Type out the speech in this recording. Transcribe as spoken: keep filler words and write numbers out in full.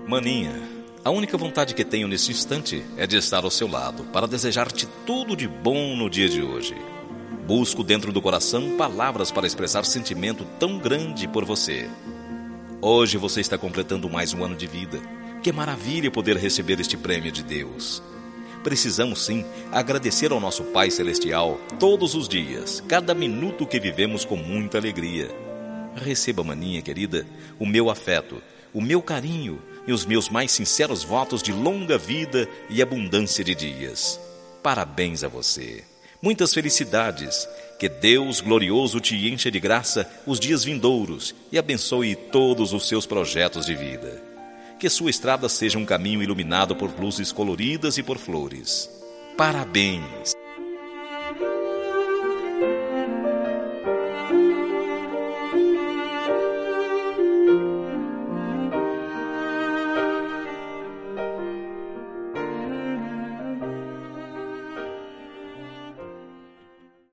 Maninha, a única vontade que tenho nesse instante é de estar ao seu lado, para desejar-te tudo de bom no dia de hoje. Busco dentro do coração palavras para expressar sentimento tão grande por você. Hoje você está completando mais um ano de vida. Que maravilha poder receber este prêmio de Deus. Precisamos sim agradecer ao nosso Pai Celestial todos os dias, cada minuto que vivemos com muita alegria. Receba, maninha querida, o meu afeto, o meu carinho e os meus mais sinceros votos de longa vida e abundância de dias. Parabéns a você. Muitas felicidades. Que Deus glorioso te encha de graça os dias vindouros e abençoe todos os seus projetos de vida. Que sua estrada seja um caminho iluminado por luzes coloridas e por flores. Parabéns!